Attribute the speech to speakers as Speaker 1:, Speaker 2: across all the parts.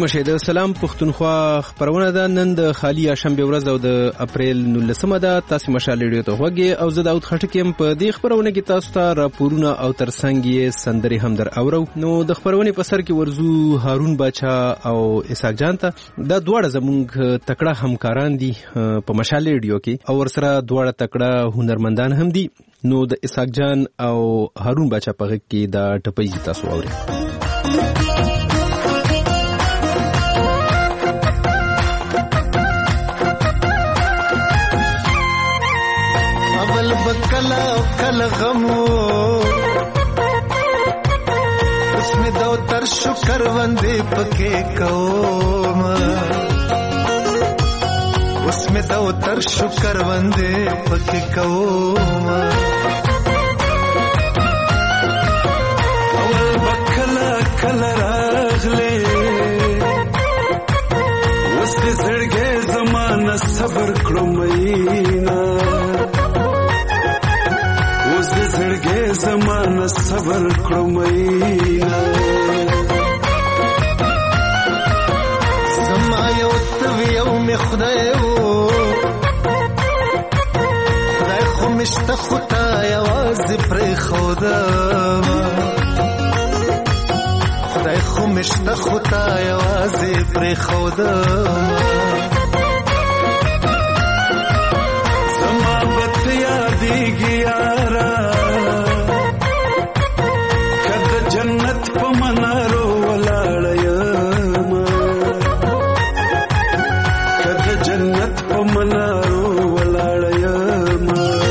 Speaker 1: مشه د سلام پښتونخوا خبرونه ده. نن د خالی شنبه ورځ او د اپریل 19 ده. تاسو مشال ریډیو ته وګورئ او زه داود خټکیم په دې خبرونه کې تاسو ته راپورونه او ترڅنګ یې سندري هم در اورو. نو د خبرونه په سر کې ورزو هارون باچا او اسحاق جان ته دا دواړه زمونږ تکړه همکاران دي په مشال ریډیو کې او ورسره دواړه تکړه هنرمندان هم دي. نو د اسحاق جان او هارون باچا په غږ کې دا ټپي تاسو اورئ.
Speaker 2: بکلا کل غمو اسمه دو تر شکر وندے پکے کوم اسمه دو تر شکر وندے پکے کوم اول بکلا کل راغلے اس دے زړګې زمانہ صبر کړو مینا زړګې زمانہ صبر کړو مینا زما یو تویو می خدای خو مشته خدای आवाज پر خدا خدای خو مشته خدای आवाज پر خدا زما بت یادېږي یارا جنت په منارو ولاړم کده جنت په منارو ولاړم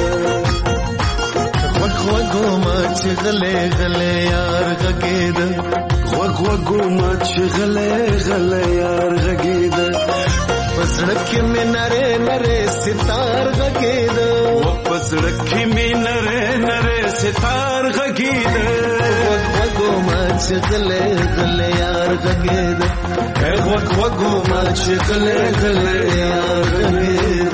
Speaker 2: وګو ما چې غلې غلې یار غګید وګو ما چې غلې غلې یار غګید پسړک می نره نره ستار غګید پسړک می نره نره ستار غګید ما چې غلې غلې یار غګید وګو ما چې غلې غلې یار غګید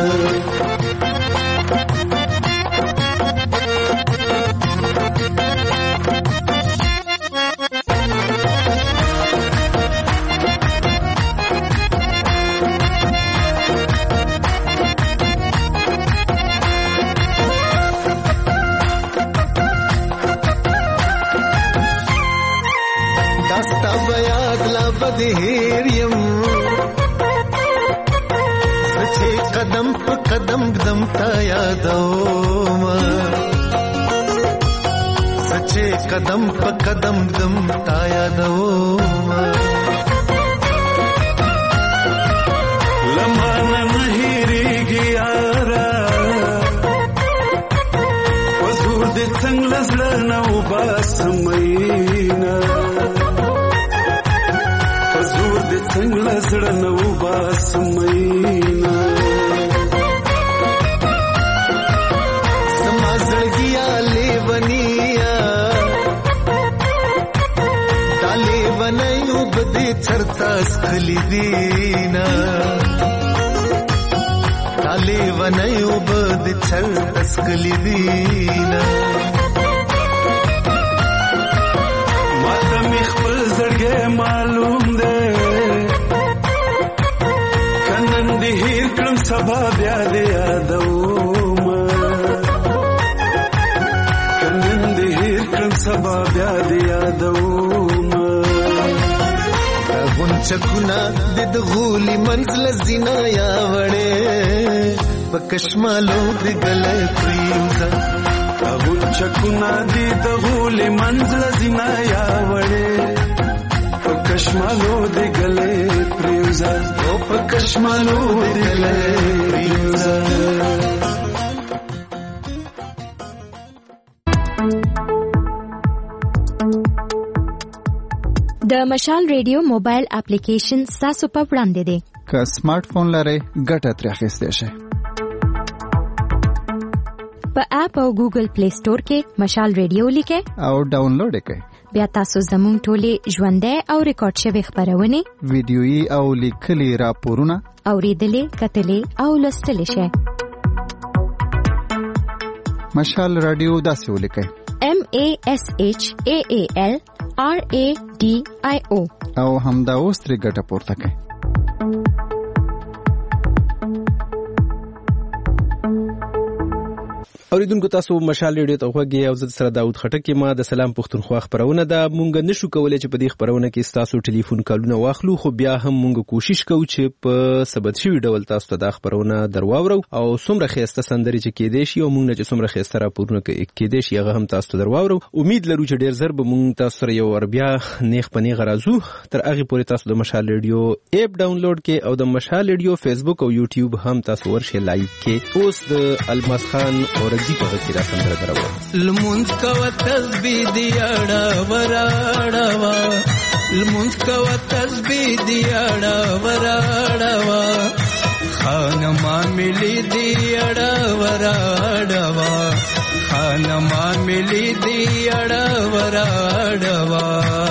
Speaker 2: هیریم سچے قدم پہ قدم قدم تا یادوم سچے قدم پہ قدم قدم تا یادوم لمحه نهیریږي یارا وزور دې څنګه لزړه نو باسمینا څنګه زړه نو باسمینا سما زړګیا لیونیا دالې ونایو بدې چرتا سخلی دینا دالې ونایو بدې چرتا سخلی دینا ماته می خپل زړګې معلوم ده هیر کړم سبا بیا دې یادوم کنن دې هیر کړم سبا بیا دې یادوم غونچکونه د غولي منزل زینا یا وړې پکشمالو دې ګلې پریوزا غونچکونه د غولي منزل زینا یا وړې پکشمالو دې ګلې پریوزا او پکشمالو دې ګلې پریوزا
Speaker 3: د مشال ریډیو موبایل اپلیکیشن تاسو په وړاندې دی.
Speaker 4: که سمارټ فون لرئ ګټه ترې اخیستی شئ.
Speaker 3: په اپ او ګوګل پلی سٹور کې مشال ریډیو لیکئ
Speaker 4: او ډاونلوډ یې کړئ.
Speaker 3: بیا تاسو زموږ ټولې ژوندۍ او ریکارډ شوې خبرونه
Speaker 4: ویډیويي او لیکلي راپورونه
Speaker 3: اوریدلې کتلې او لوستلې شئ.
Speaker 4: مشال رادیو داسې ولیکئ
Speaker 3: MASHAALRADIO
Speaker 4: او همدا اوس ترې ګټه پورته کړئ.
Speaker 1: اوریدونکو تاسو مشال ریډیو ته غوږی او زه سره داود خټک ما د سلام پښتونخوا خبرونه ده. مونږ نشو کولای چې په دې خبرونه کې تاسو ټلیفون کالونه واخلو، خو بیا هم مونږ کوشش کوو چې په ثبت شوی ډول تاسو ته دا خبرونه درواورو او څومره خسته سندري چې کېدې شي او مونږ نه چې څومره خسته راپورونه کېدې شي هغه هم تاسو ته درواورو. امید لرو چې ډیر زر به مونږ تاسو سره یو ور بیا نیغ پنیغ راځو. تر هغه پورې تاسو د مشال ریډیو اپ ډاونلوډ کې او د مشال ریډیو فیسبوک او یوټیوب هم تاسو ورشه لایک کې. اوس د الماس خان اور جی په غیر سندره درو
Speaker 5: لمونځ کوه تسبیح دی اړه وراړه لمونځ کوه تسبیح دی اړه وراړه خان ماملی دی اړه وراړه خان ماملی دی اړه وراړه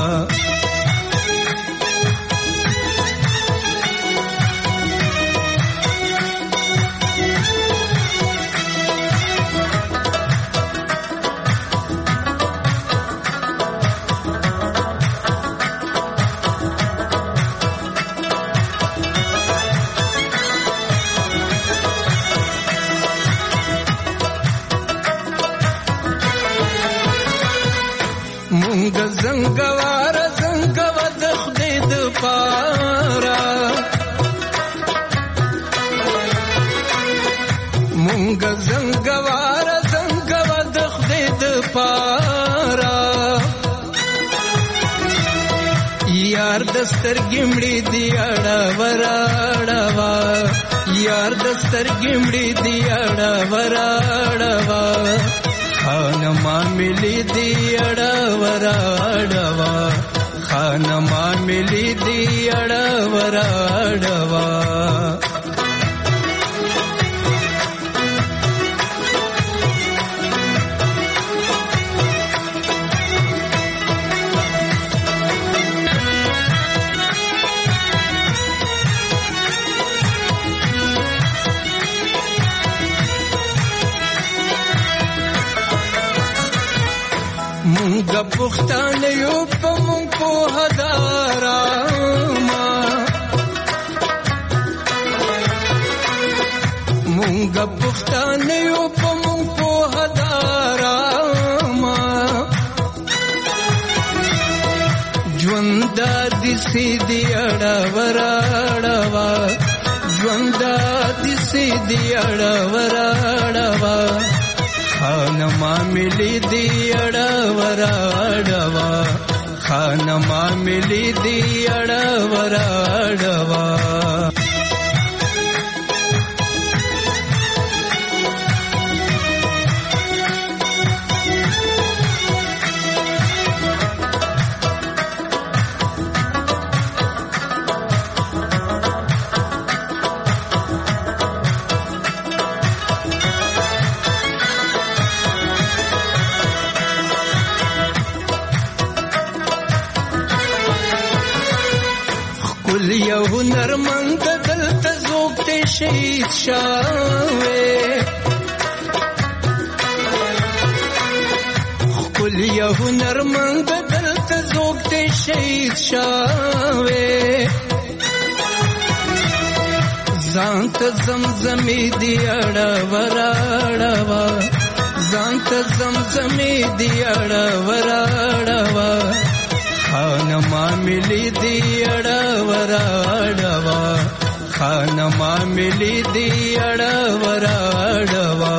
Speaker 5: زنګوار زنګو د خدای د پارا مونږ زنګوار زنګو د خدای د پارا یار دسترګې مړې دی اړه وراړه یار دسترګې مړې دی اړه وراړه خان ماملی دی اړه وراړه خان ماملی دی اړه وراړه مونږ پښتانه یو په مونږ په هدارا مونږ پښتانه یو په مونږ په هدارا ژوند د سیدی اړه وراړه ژوند د سیدی اړه وراړه خان ماملی دی اړه وراړه خان ماملی دی اړه وراړه یو هنرمند دلته زوګته شهید شاوې خپل یو هنرمند دلته زوګته شهید شاوې ځان ته زمزمې دی اړه وراړه ځان ته زمزمې دی اړه وراړه خان ماملی دی اړه وراړه خان ماملی دی اړه وراړه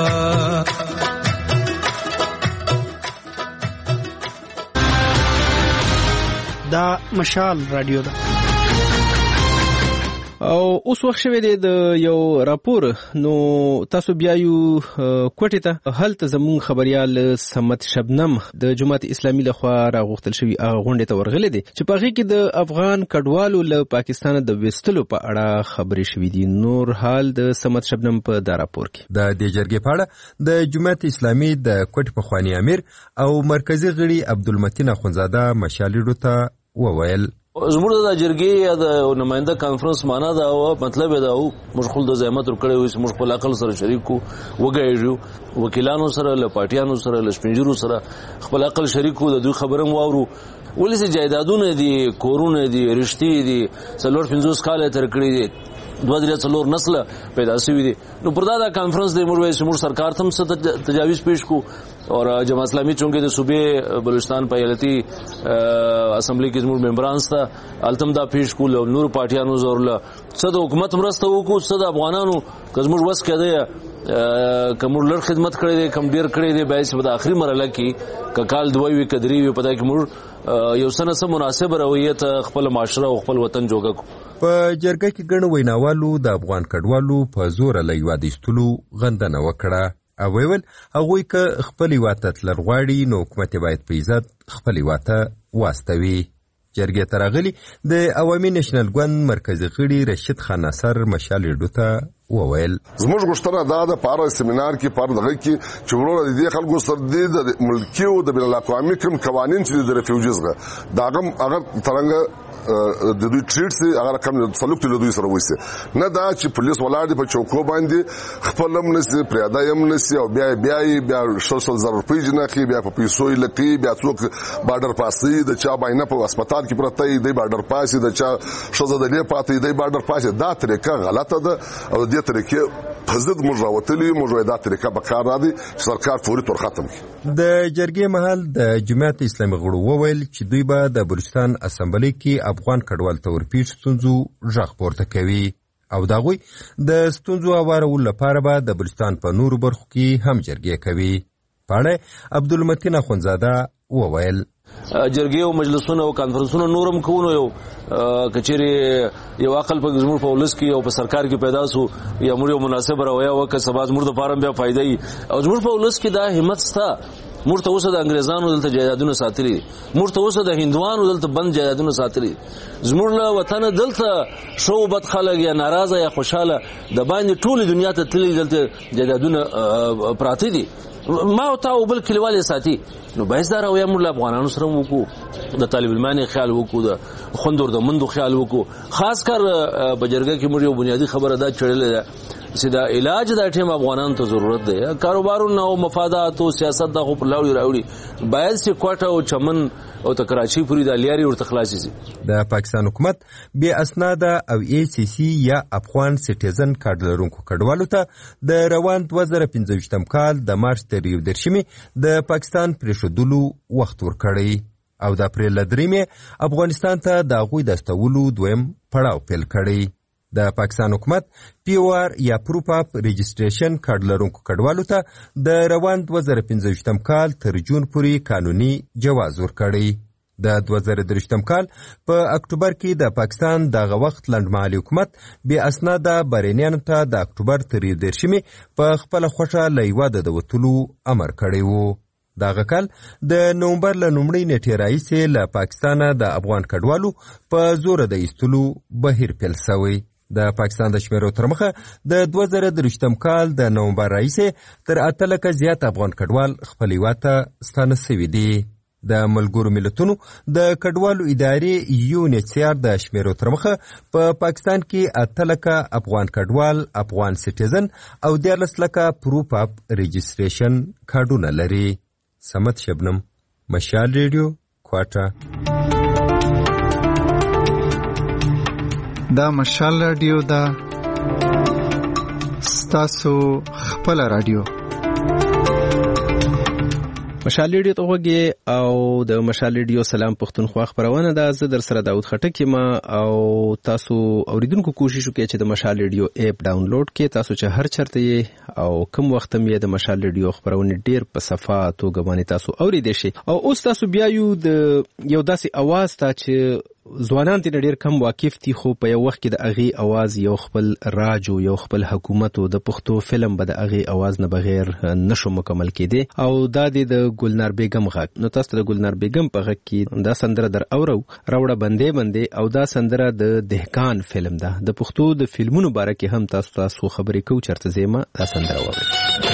Speaker 6: دا مشال رادیو ده
Speaker 1: او اوس وخت شوی دی د یو راپور. نو تاسو بیا یو کوټه ته هلته زمون خبريال سمت شبنم د جماعت اسلامي لخوا راغوښتل شوی غونډه ته ورغلې دي چې په هغه کې د افغان کډوالو له پاکستان د وستلو په اړه خبرې شوې دي. نور حال د سمت شبنم په دا راپور کې
Speaker 7: د دې جرګې په اړه د جماعت اسلامي د کوټ پخوانی امیر او مرکزی غړي عبدالمتین اخونزاده مشالېډو ته وویل
Speaker 8: زموږ د جرګې یا د نماینده کانفرنس معنا دا او مطلب دا او موږ خپل د زحمت ورکړی وي چې موږ خپل عقل سره شریکو وګایو وکیلانو سره له پارټیانو سره له شپنجرو سره خپل عقل شریکو د دوی خبره واورو ولې چې جایدادونه دي کورونه دي رښتې دي 4-5 کال تر کړی دي 2-3 نسل پیدا شوی دي نو پر دا کانفرنس د موږ سرکار تم څه تجاویز پیش کو اور جماعت اسلامی چونکه د صوبې بلوچستان په ایالتي اسمبلی کې زموږ ممبرانس ته التم دا پیش کول او نور پارټیانو زورله څه د حکومت مرسته وکړو څه د افغانانو که زموږ وس کېده کوم لړ خدمت کړی دی کم ډیر کړی دی به په آخري مرحله کې کال 2 وی کدري وی پتا کې موږ یو سنه سم مناسب رویت خپل معاشره او خپل وطن جوړ کړو
Speaker 7: په جرګه کې ګڼ ویناوالو د افغان کډوالو په زور له یوادیستلو غندنه وکړه او ویل هغوی که خپل واته تلر غواړي نو حکومت باید په عزت خپل واته واستوي جرګې ته راغلي د عوامي نېشنل ګوند مرکزي غړي رشید خان ناصر مشال ریډیو ته وویل
Speaker 9: زموږ غوښتنه دا د پاره سیمینار کې پر دغه کې چې ورور د دې خلکو سره د ملکی او د بین الاقوامي کوم قوانين چې د ریفیوجیز داغم هغه ترنګ د دوی ټریټ سي هغه کوم سلوک له دوی سره وایي نه دا چې پولیس ولاړ دي په چوکو باندې خپل امنسي پریادایم نسي او بیا شوشل ضرر پیژنه بیا په پیسو لکې بیا څوک بارډر پاسي د چا باینه په هسپتال کې پرته دی بارډر پاسي د چا شوزه د لې پاتې دی بارډر پاسي دا طریقه غلطه ده او دې طریقې په ضد موږ راوتلي موږ دا طریقه به کار راځي چې سرکار فوري تور ختم کړي
Speaker 7: د جرګې محل د جماعت اسلامي غړو وویل چې دوی به د بلوچستان اسمبلی کې افغان کډوال ته ورپېښ ستونزو غږ پورته کوي او داغوی د ستونزو هوارولو لپاره به د بلوچستان په نورو برخو کې هم جرګې کوي پاړه عبدالمتین اخونزاده وویل
Speaker 8: جرګې او مجلسونه او کانفرنسونه نورم کوونو یو کچېری یو عقل په زموږ په ولس کې او په سرکار کې پیدا سو یا موږ یو مناسب رویه وکړه سبا زموږ د فارم بیا فائدې او زموږ په ولس کې دا همت ستا موږ ته اوسه د انګريزانو دلته جایدادونه ساتلي موږ ته اوسه د هندوانو دلته بند جایدادونه ساتلي زموږ له وطن دلته شو بد خلک یا ناراضه یا خوشاله د باندې ټول دنیا ته تللي دلته جایدادونه پراته دي ما او تا او بل کلیوالې ساتي نو باید دا رویه موږ له افغانانو سره وکړو د طالب علمانو خیال وکړو د خوندور د مندو خیال وکړو خاص کر په جرګه کې موږ یو بنیادی خبره دا چړلې ده چې دا علاج د ټیم افغانانو ته ضرورت دی کاروبارونه او مفادات او سیاست د خو په راوړي باید چې کوټه او چمن او ته کراچي پوری د لیاري ورته خلاصي سي
Speaker 7: د پاکستان حکومت بے اسناد او ای سی سی یا افغان سټیزن کارت لرونکو کډوالو ته د روان 2015 کال د مارچ تر 13 د پاکستان پریښودلو وخت ورکړی او د اپریل 3 افغانستان ته د غوي د استولو دویم پړاو پیل کړی د پاکستان حکومت پی او آر یا پروف اف ریجستریشن کارت لرونکو کډوالو ته د روان 2015 کال تر جون پورې قانوني جواز ورکړی د 2013 کال په اکتوبر کې د پاکستان دغه وخت لنډمهالي حکومت بې اسناده بهرنیانو ته د اکتوبر تر 13 په خپل خوښه له هیواده د وتلو امر کړی و دغه کال د نومبر له لومړۍ نیټې راهیسې له پاکستانه د افغان کډوالو په زوره د ایستلو بهیر پیل شوی د پاکستان د شمیرو تر مخه د 2013 کال د نومبر راهیسې تر 8 لکه زیات افغان کډوال خپل هیواته ستانه شوي دي د ملګرو ملتونو د کډوالو ادارې یونیسیار د شمیرو تر مخه په پاکستان کې 8 لکه افغان کډوال افغان سټیزن او 14 لکه پروف اف ریجستریشن کارډونه لري سمت شبنم مشال ریډیو کوټه
Speaker 4: دا مشال رادیو دا ستاسو خپل رادیو
Speaker 1: مشال ریډیو ته وګورئ او د مشال ریډیو سلام پښتونخوا خبرونه ده زه در سره داود خټک یم او تاسو اوریدونکو کوشش وکړئ چې د مشال ریډیو اپ ډاونلوډ کړئ تاسو چې هر چرته او کوم وخت مې د مشال ریډیو خبرونه ډیر په صفه توګه باندې تاسو اوریدئ شي او اوس تاسو بیا یو داسې आवाज ته چې ځوانان ته ډیر کم واقف دي خو په یو وخت کې د اغي आवाज یو خپل راج او یو خپل حکومت او د پښتو فلم به د اغي आवाज نه بغیر نشو مکمل کېدی او دا د ګلنار بیگم غږ نو تاسو د ګلنار بیگم په غږ کې دا سندره در راوړه بندې او دا سندره د دهقان فلم ده د پښتو د فلمونو باره کې هم تاسو خبرې کوو چرته زما دا سندره وره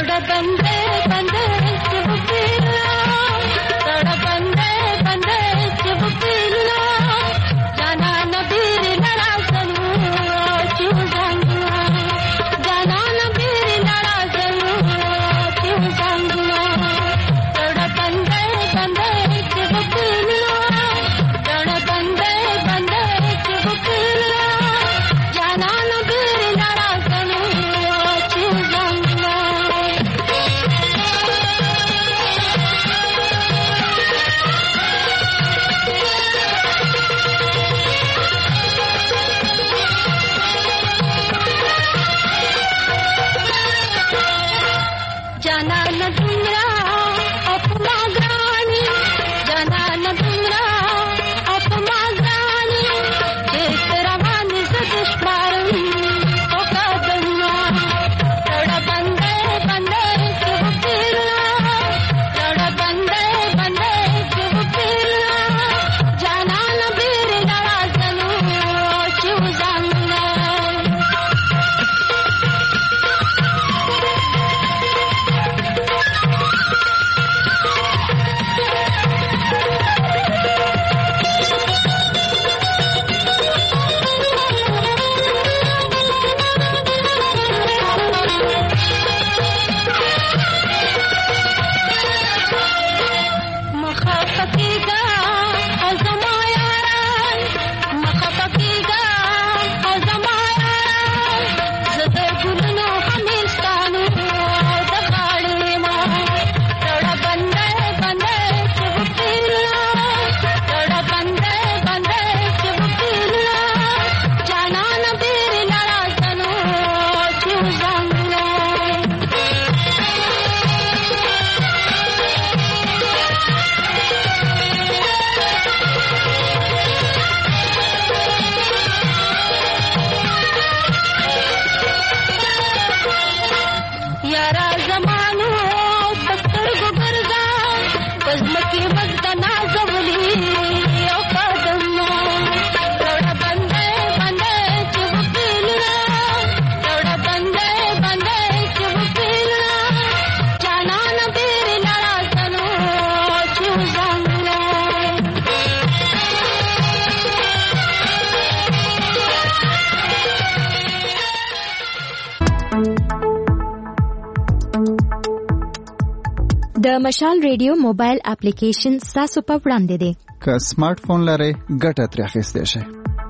Speaker 3: د مشال ریډیو موبایل اپلیکیشن تاسو په وړاندې دی.
Speaker 4: که سمارټ فون لرئ ګټه ترې اخیستی شئ.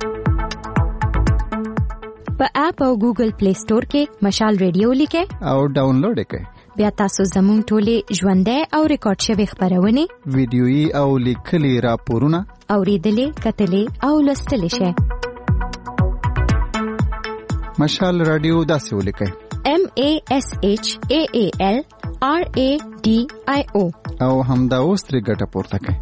Speaker 3: په اپ او ګوګل پلی سٹور کې مشال ریډیو لیکئ
Speaker 4: او ډاونلوډ یې کړئ.
Speaker 3: بیا تاسو زموږ ټولې ژوندۍ او ریکارډ شوي خپرونې،
Speaker 4: ویډیويي او لیکلي راپورونه
Speaker 3: اورېدلې، کتلې او لوستلی شئ.
Speaker 4: مشال رادیو داسې ولیکئ: MASHAALRADIO او همدا اوس ترې ګټه پورته کړئ.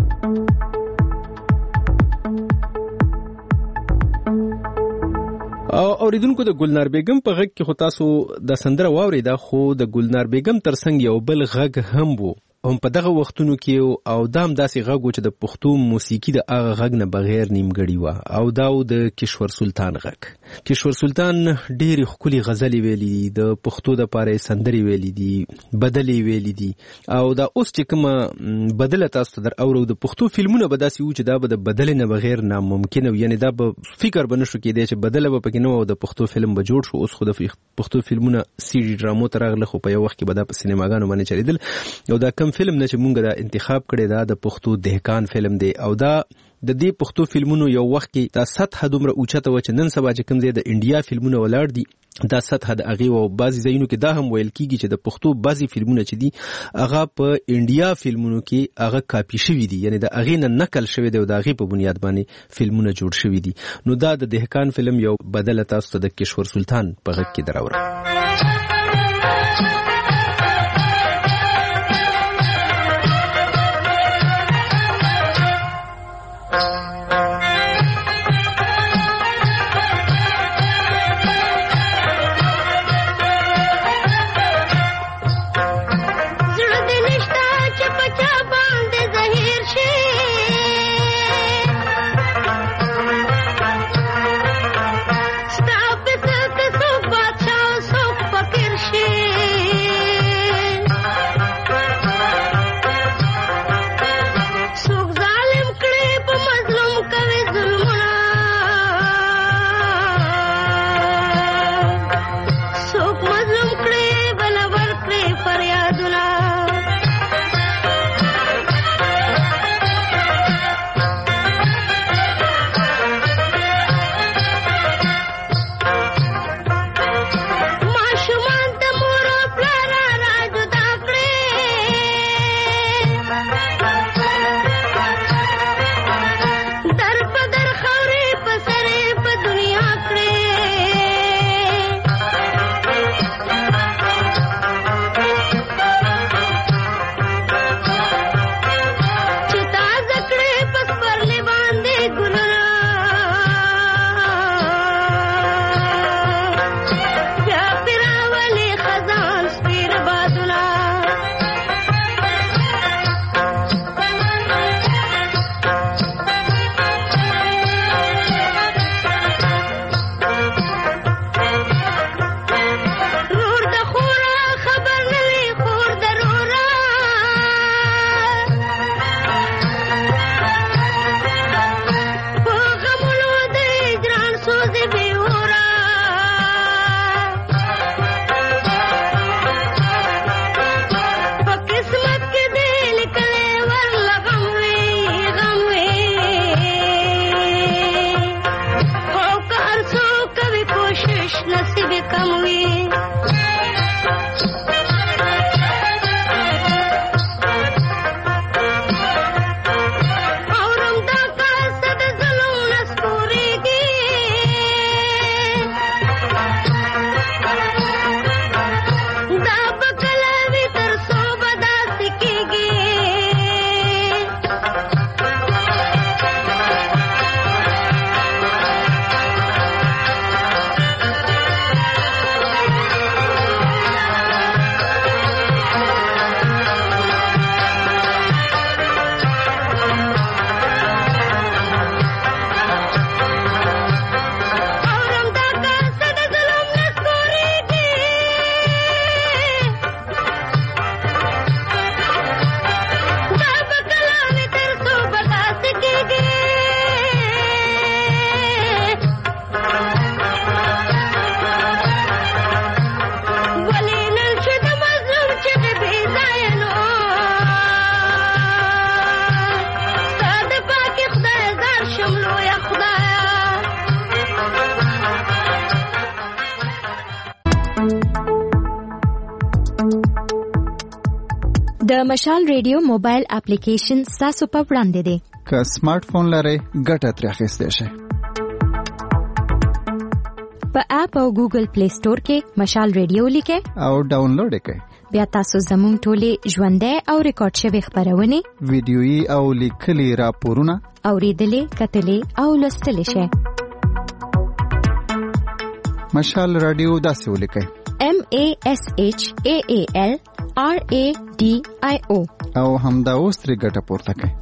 Speaker 1: اوریدونکو د ګلنار بیگم په غږ کې خو تاسو د سندره واورېده، خو د ګلنار بیگم ترڅنګ یو بل غږ هم وو هم په دغه وختونو کې او دام داسې غږ و چې د پښتو موسیقي د هغه غږ نه بغیر نیمګړی و، او دا و د کشور سلطان غږ. کشور سلطان ډېرې ښکلي غزلې ویلي دي، د پښتو دپاره یې سندرې ویلي دي، بدلې ویلي دي، او دا اوس چې کومه بدله تاسو ته در اورو د پښتو فلمونه به داسې وو چې دا به د بدلې نه بغیر ناممکن و، یعنې دا به فکر به نشو کېدی چې بدله به پکې نه و او د پښتو فلم به جوړ شو. اوس خو د پښتو فلمونه سی ډي ډرامو ته راغله، خو په یو وخت کې به دا په سینماګانو باندې چلیدل. او دا کم فلم نه چې مونږ دا انتخاب کړی دا د پښتو دهقان فلم دی، او دا د دې پښتو فلمونو یو وخت کې دا سطح دومره اوچته و چې نن سبا چې کوم ځای د انډیا فلمونه ولاړ دي دا سطح د هغې و. بعضې ځایونو کې دا هم ویل کېږي چې د پښتو بعضې فلمونه چې دي هغه په انډیا فلمونو کې هغه کاپي شوي دي، یعنې د هغې نه نقل شوی دی او د هغې په بنیاد باندې فلمونه جوړ شوي دي. نو دا د دهقان فلم یو بدله تاسو ته د کشور سلطان په غږ کې دراوړم.
Speaker 10: So
Speaker 3: د مشال ریډیو موبایل اپلیکیشن تاسو په وړاندې دی.
Speaker 4: که سمارټ فون لرئ ګټه ترې اخیستی شئ.
Speaker 3: په اپ او ګوګل پلی سٹور کې مشال ریډیو لیکئ
Speaker 4: او ډاونلوډ یې کړئ.
Speaker 3: بیا تاسو زموږ ټولې ژوندۍ او ریکارډ شوې خپرونې
Speaker 4: ویډیويي او لیکلي راپورونه
Speaker 3: اوریدلې کتلې او لوستلې شئ.
Speaker 4: مشال رادیو داسې ولیکئ:
Speaker 3: MASHAALRADIO
Speaker 4: او همدا اوس ترې ګټه پورته کړئ.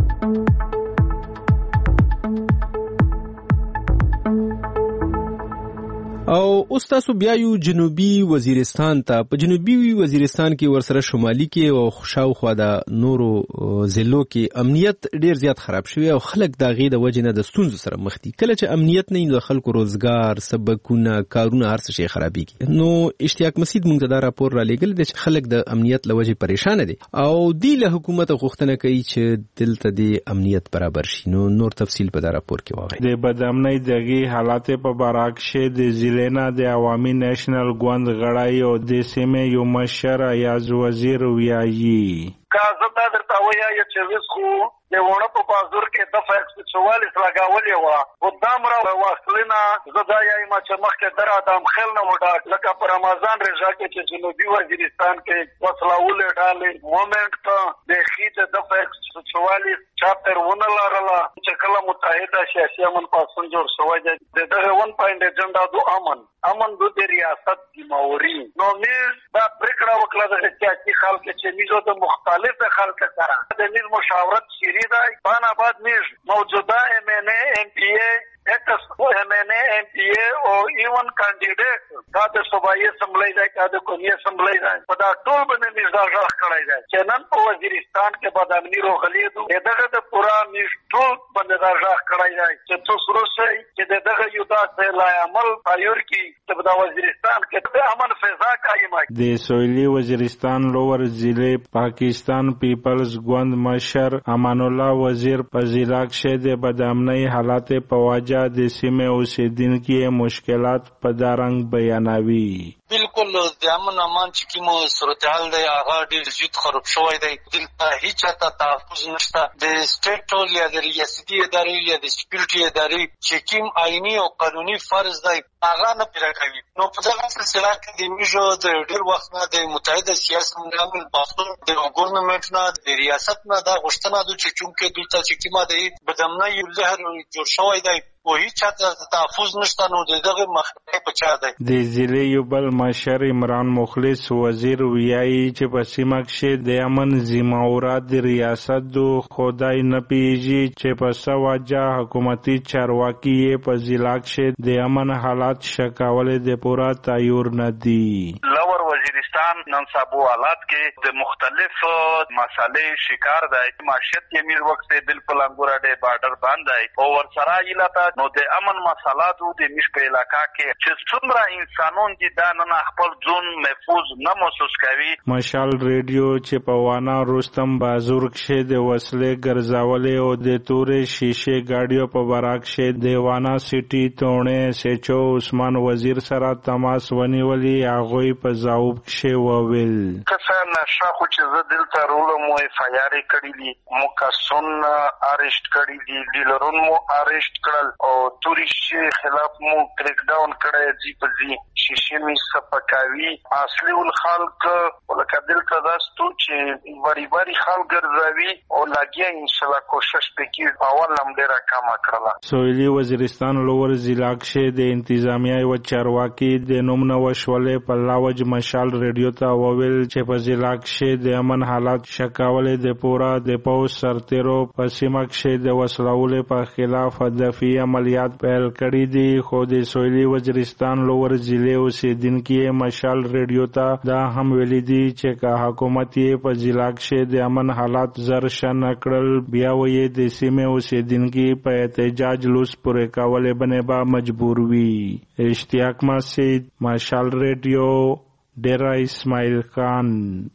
Speaker 1: او اوس تاسو بیا یو جنوبي وزیرستان ته. په جنوبي وزیرستان کې ورسره شمالي کې او شاوخوا د نورو ضلعو کې امنیت ډیر زیات خراب شوی او خلک د غې د وجې نه د ستونزو سره مخ دي. کله چې امنیت نه وي د خلکو روزګار، سبکونه، کارونه هر څه شي خرابېږي. نو اشتیاق مسید موږ ته دا راپور را لېږل دی چې خلک د امنیت له وجې پریشان دي او دی له حکومت غوښتنه کوي چې دلته د امنیت برابر شي. نو نور تفصیل په دا راپور کې واورئ.
Speaker 10: د بدامنۍ دغه حالات په برعکس د لینا د عوامي نېشنل ګوند غړای او د سیمې یو مشر ایاز وزیر ویایي
Speaker 11: کازه دا درته وایي چې وسخو د وړه په بازار کې د فیکس 44 لګاولې و او دامره واصلینا زدایا ما چې مخکې درا د مخل نه وډا لکه پر رمضان رضا کې چې جنوبي وزیرستان کې وصلاول ډالې مومنت ته د خېټه د فیکس 44 چاپټر ونه لارله چې کله متحده سیاسي امن پاسون جوړ شوی دی. دغه 1 پوینټ ایجنډا د امن د ریاست دی موري نو مې دا پریکړه وکړه د سیاسي خلک چې میزو د مختلف خلک سره د نیز مشاورت شری دی. باندې بعد میز موجوده MNA MPA ex MNA MPA او ایون کاندیډیټ دا د صوبایي اسمبلی دی دا د قومي اسمبلی دی په دا ټول باندې مزاج کړی دی چې نن په وزیرستان کې بدامنی روغلې دو دغه د پورا مشټول باندې راځه کړی دی چې تاسو سره چې دغه یو تاسو لا عمل پایور کې چې په وزیرستان کې د امن فضا قائم دی.
Speaker 10: د سویلي وزیرستان لوور ضلع پاکستان پیپلز ګوند مشر امان الله وزیر په ضلع کې د بدامنۍ حالات په واجه د سیمې اوسیدونکو مشکلات په دارنګ بیانوي.
Speaker 12: بالکل د امن امان چې کوم صورتحال دی هغه ډیر زیات خراب شوی دی. دلته هیڅ ته تحفظ نشته. د سټیټ ټول یا د ریاستي ادارې یا د سکیورټي ادارې چې کوم آئینی او قانوني فرض دی هغه نه پوره کوي. نو په دغه سلسله کې د میجو د ډیر وخت نه د متحده سیاسي امن پاسون د ګورنمنت نه د ریاست نه دا غوښتنه ده چې چونکه دلته چې کومه دی بدامنۍ یو لهر جوړ شوی دی او هیڅ ته تحفظ نشته. نو دغه مخنیوي په چا دی.
Speaker 10: د ضلع یو بل مشر عمران مخلص وزیر ویایي چې په سیمه کې د امن ذمہورات د ریاست دو خدای نه پیږي چې په سواجه حکومتي چارواکي په ضلع کې د امن حالات شکاولې د پورا تایور نه دي.
Speaker 11: لور وزیرستان نن سبا حالات کې د مختلف مسالې شکار دی. معیشت یې میر وخت بالکل انګورا د بارډر باندې او ورسره یلاته نو د امن مسالاتو د مش په علاقہ کې چې څومره انسانون دي دا نن خپل ځون محفوظ نه محسوس کوي.
Speaker 10: مشال ریډیو چې په وانا رستم بازور کې د وسلې ګرځاولې او د تورې شیشه گاډیو په براک کې د وانا سټي تونه سچو عثمان وزیر سره تماس ونیولې هغه په ځواب کې وویل
Speaker 11: کسان شاخو چې زدل ترولو مو فایاري کړی دي مکسون اریسټ کړی دي ډیلرون مو اریسټ کړل او توري خلاف مو کریک ډاون کړی دي په دې شیشه می سپکاوي اصلي ول خلک ولکه دلته داستو چې بری خلک ګرځوي او لاګي ان شاء الله کوشش وکړي اول هم ډیره کم کړله.
Speaker 10: سویلي وزیرستان لوور ضلع کې د انتظامیه او چارواکي د نوم نو شولې په لاوج مشال ریډیو ته وویل چې په ضلع کې د امن حالات شکاولې د پورا د پوس سرتیرو په سیمه کې د وسلولې په خلاف هدفي عملیات پیل کړي دي. خو د سویلي وزیرستان لوور ضلع اوسیدونکو مشال ریډیو ته دا هم ویلي دي چې که حکومت یې په ضلع کې د امن حالات زر شن کړل بیا وې د سیمې اوسیدونکو په احتجاج لوس پورې کولې باندې به مجبور وي. اشتیاق مسید مشال ریډیو ډیرا اسماعیل خان.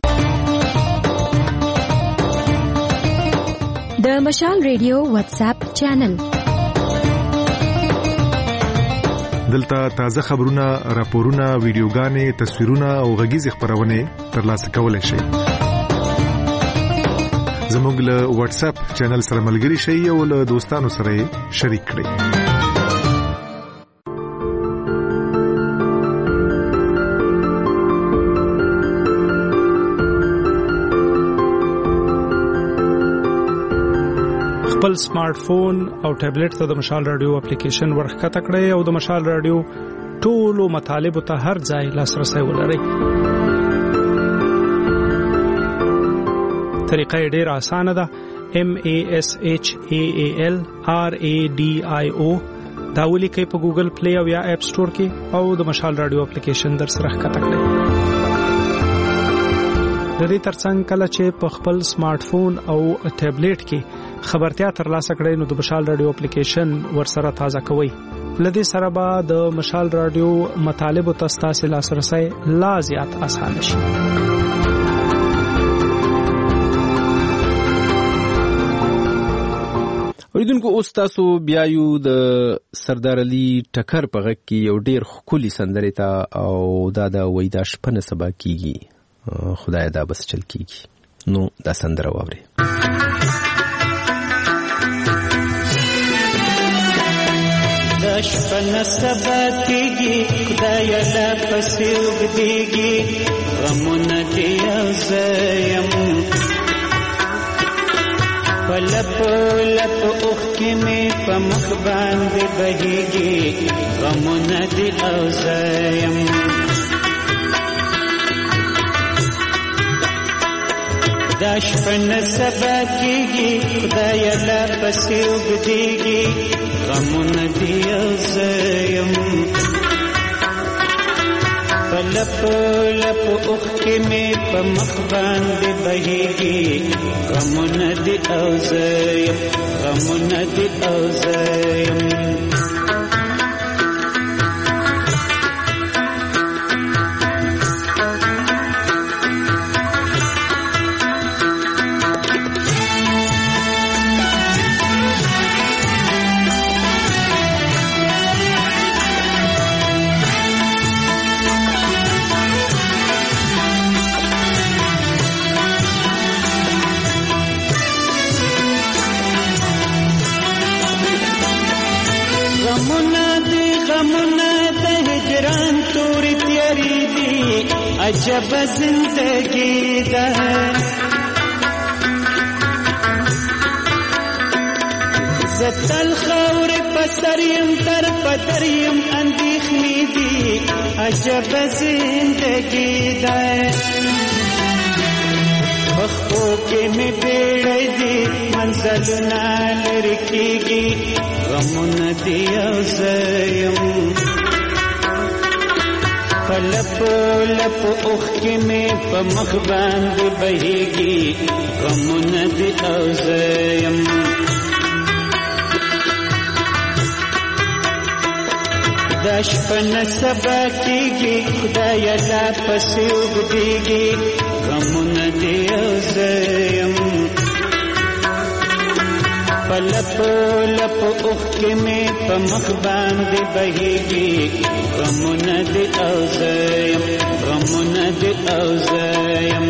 Speaker 3: د مشال ریډیو واتس اپ چینل
Speaker 13: دلته تازه خبرونه، راپورونه، ویډیوګانې، تصویرونه او غږیز خبرونه ترلاسه کولای شئ. زموږ له واتس اپ چینل سره ملګري شئ او له دوستانو سره شریک کړئ.
Speaker 6: خپل سمارټ فون او ټابلیټ ته د مشال رادیو اپلیکیشن ورخکته کړئ او د مشال رادیو ټولو مطالبه ته هر ځای لاسرسي ولرئ. طریقه ډیره اسانه ده. MASHALRADIO دا ولیکئ په ګوګل پلی او یا اپ سٹور کې او د مشال رادیو اپلیکیشن در سره ښکته کړئ. د دې ترڅنګ کله چې په خپل سمارټ فون او ټابلیټ کې خبرتیا ترلاسه کړئ نو د مشال رادیو اپلیکیشن ورسره تازه کوئ. لدې سره به د مشال رادیو مطالبه تاسو لاسرسي لا زیات آسان شي.
Speaker 1: اوریدونکو اوس تاسو بیا یو د سردار علي ټکر په غږ کې یو ډیر ښکلي سندرې ته او دا د وېدا شپنه سبا کیږي خدای دا بس چل کیږي نو دا سندره واوري.
Speaker 14: دا شپنه سبا کیږي خدای دا پسې وګديږي غمونه دې زیم پلپ لپ اوخ کې مې په مخ باندې بهيږي غمونه دې زیم دا شپنه سبا کیږي خدای دا پسې وګديږي غمونه دې زیم پلپ لپ اوخ کې مې په مخ باندې بهيږي غمونه دې زیم غمونه دې زیم عجب زندگی ده زتل خور پسریم تر پدریم اندیخنی دی عجب زندگی ده بخو کې می بیړې دی منزلونه لرکیږي غمونه دی زیم پلپ لپ اوخ کې مې په مخ باندې بهيږي غمونه دې زیم دا شپنه سبا کیږي خدای لا پسې وګديږي غمونه دې زیم پلپ لپ اوخ کې مې په مخ باندې بهيږي غمونه دې زیم غمونه دې زیم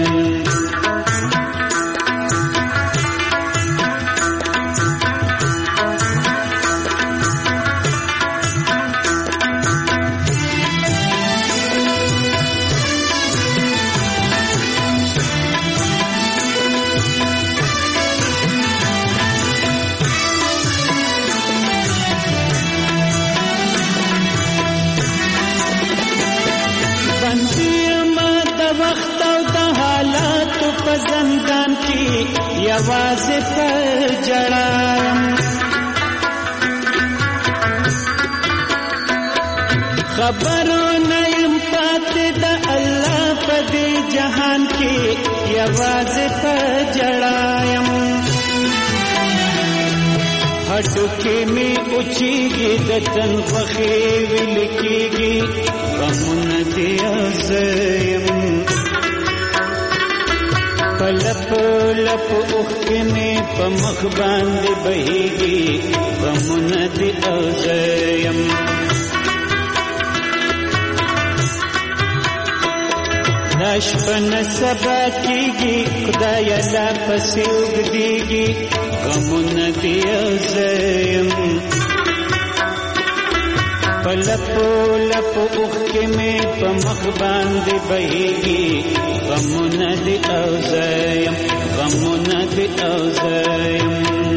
Speaker 14: زندان کی یواز پر جڑایم خبروں نیم پاتے دا اللہ پدے جہان کی یواز پر جڑایم ہٹو کے میں اچھی گی دتن فخی ولکی گی غمون دیا زیم پلپ لپ اوخ کې مې په مخ باندې بهيږي غمونه دې زیم دشپن سبا کیږي خدای لا پسې وګديږي غمونه دی زم پلپو لپو اوخکې مې په مخ باندې بهيږي غمونه دی زم غمونه دی زم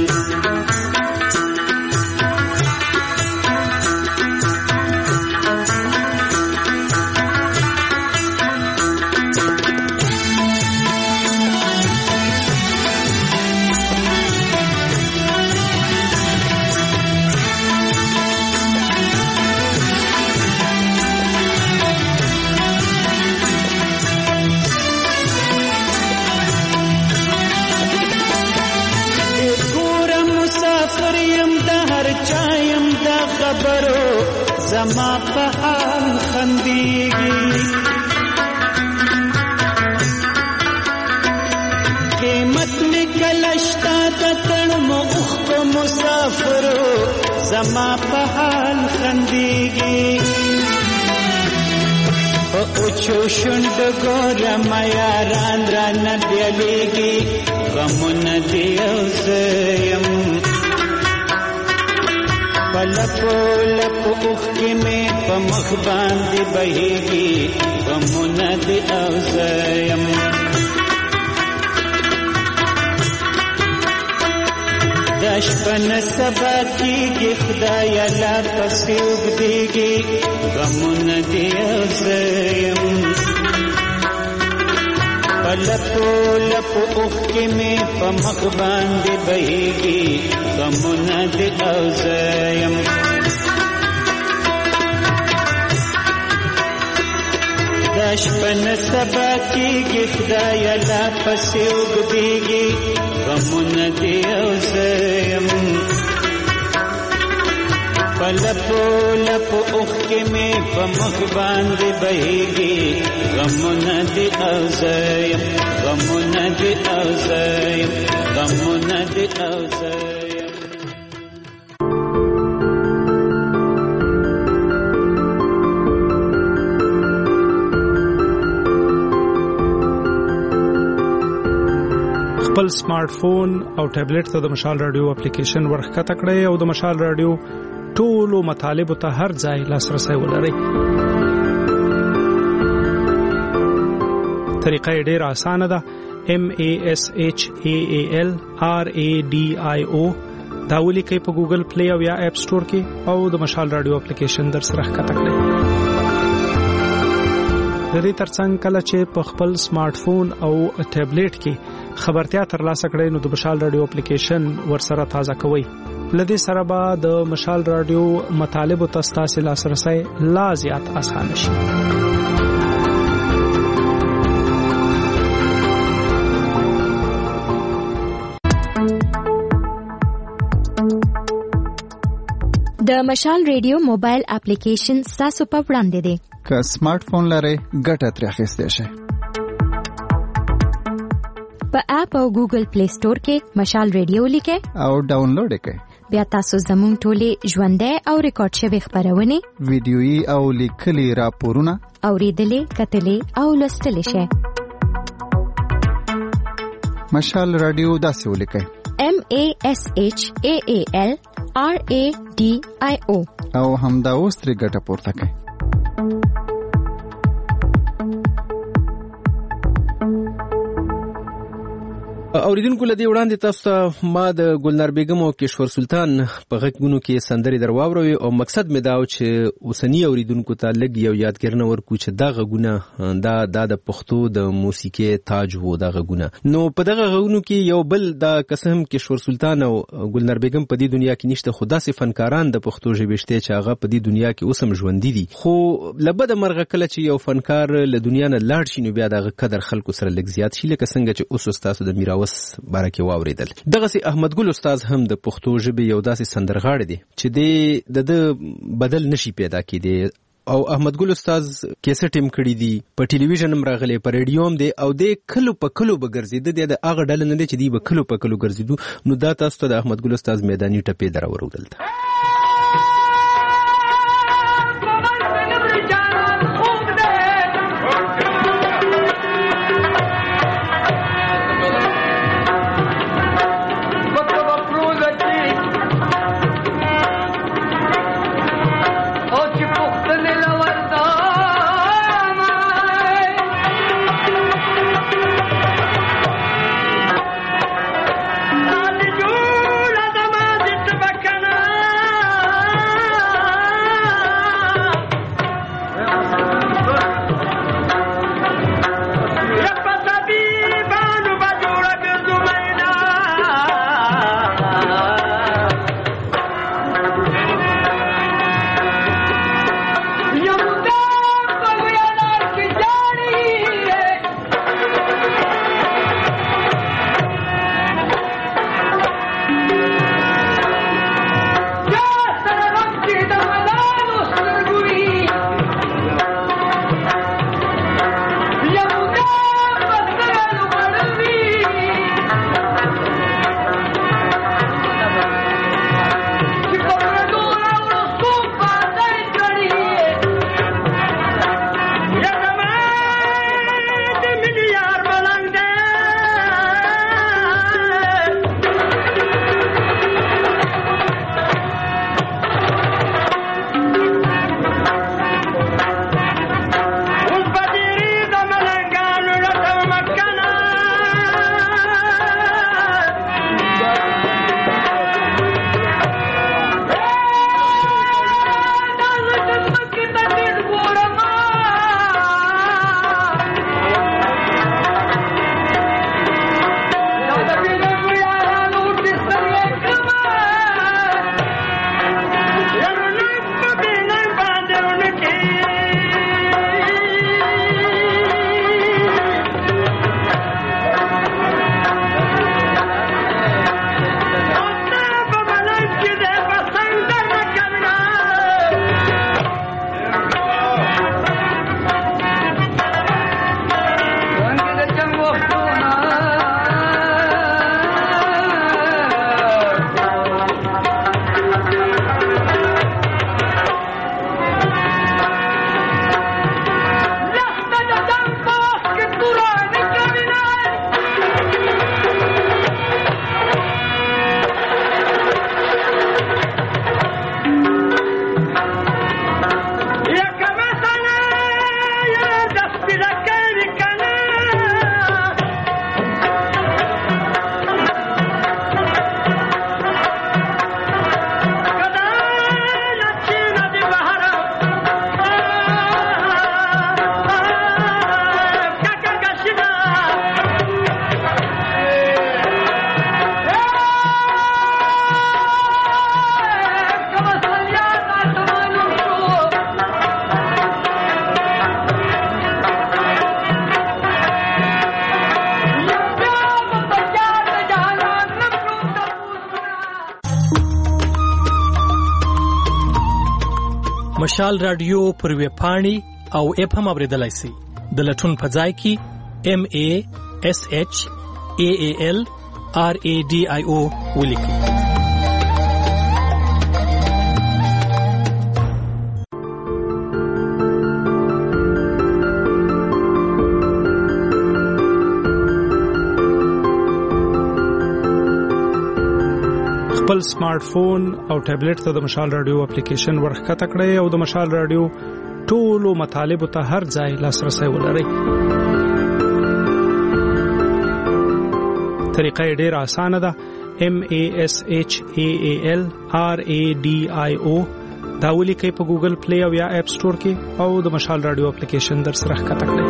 Speaker 14: زما په حال خندېږي قیمت مې کله شته د تړمو اوښکو مسافرو زما په حال خندېږي په اوچو شونډو ګورم یاران رانه بیلیږي غمونه دي یو زه یم پلپو لپو اوخکې مې په مخ باندې بهيږي غمونه دي او زه یم دا شپه نه سبا کېږي خدایه لا پسې اوږدېږي غمونه دي او زه یم پلپو لپو اوخکې مې په مخ باندې بهيږي غمونه دي او زه یم دا شپه نه سبا کېږي خدایه لا پسې اوږدېږي غمونه دي او زه یم پلپو لپو اوخکې مې په مخ باندې بهيږي غمونه دي او زه یم غمونه دي او زه یم غمونه دي او زه یم
Speaker 6: خپل سمارټ فون او ټابلیټ ته د مشال رادیو اپلیکیشن ورخکته کړئ او د مشال رادیو ټولو مطالبو ته هر ځای لاسرسي ولرئ. طریقه ډیره اسانه ده. MASHALRADIO دا ولیکئ په ګوګل پلی او یا اپ سٹور کې او د مشال رادیو اپلیکیشن در سره ښکته کړئ. د دې ترڅنګ کله چې په خپل سمارټ فون او ټابلیټ کې خبرتیا ترلاسه کړئ نو د مشال رادیو اپلیکیشن ورسره تازه کوئ. لدې سره به د مشال رادیو مطالبو ته ستاسو لاسرسي لا زیات اسانه شي.
Speaker 3: د مشال رادیو موبایل اپلیکیشن تاسو په وړاندې دی.
Speaker 4: که سمارټ فون لرئ ګټه ترې اخیستئ شئ.
Speaker 3: په اپ او ګوګل پلی سٹور کې مشال رادیو لیکئ
Speaker 4: او ډاونلوډ کړئ.
Speaker 3: بیا تاسو زموږ ټولې ژوندۍ او ریکارډ شوی خبرونه
Speaker 4: ویډیويي او لیکلي راپورونه
Speaker 3: اوریدلې کتلې او لوستلې شئ.
Speaker 4: مشال رادیو داسې ولیکئ
Speaker 3: MASHALRADIO
Speaker 4: او همدا اوس ترې ګټه پورته کړئ.
Speaker 1: اوریدونکو لدی وړاندې تاسو ته ما د ګلنار بیگم او کشور سلطان په غږونو کې سندري درواوروي او مقصد مې دا و چې اوسنی اوریدونکو ته لګ یو یادګرنه ورکو چې دا غږونه دا د پښتو د موسیقي تاج وو. دا غږونه نو په دغه غږونو کې یو بل دا قسم کشور سلطان او ګلنار بیگم په دې دنیا کې نشته، خو داسې فنکاران د پښتو ژبې شته چې هغه په دې دنیا کې اوسم ژوندۍ دي. خو لبد مرغه کله چې یو فنکار له دنیا نه لاړ شي نو بیا دغه قدر خلکو سره لګ زیات شي، لکه څنګه چې اوس تاسو د میراوس بارکه واوریدل. دغه سي احمد ګل استاد هم د پښتو ژبې یو داسې سندرغاړی دی چې د بدل نشي پیدا کیدی. او احمد ګل استاد کیسټ هم کړی دی، په ټلویزیون هم راغلی، په ریډیو هم دی، او د کلو په کلو بغرزیده د هغه ډول نه دی چې دی په کلو په کلو ګرځیدو. نو دا تاسو ته د احمد ګل استاد میداني ټپې دراورودل.
Speaker 15: مشال رادیو پر ویب پاڼې او اپ هم اوریدلای شئ. د لټون په ځای کې MASHALRADIO ولیکئ.
Speaker 6: خپل سمارټ فون او ټابلیټ ته د مشال رادیو اپلیکیشن ورښکته کړئ او د مشال رادیو ټولو مطالبو ته هر ځای لاسرسی ولرئ. طریقه یې ډېره اسانه ده. MASHALRADIO دا ولیکئ په ګوګل پلی او یا اپ سٹور کې او د مشال رادیو اپلیکیشن در سره ښکته کړئ.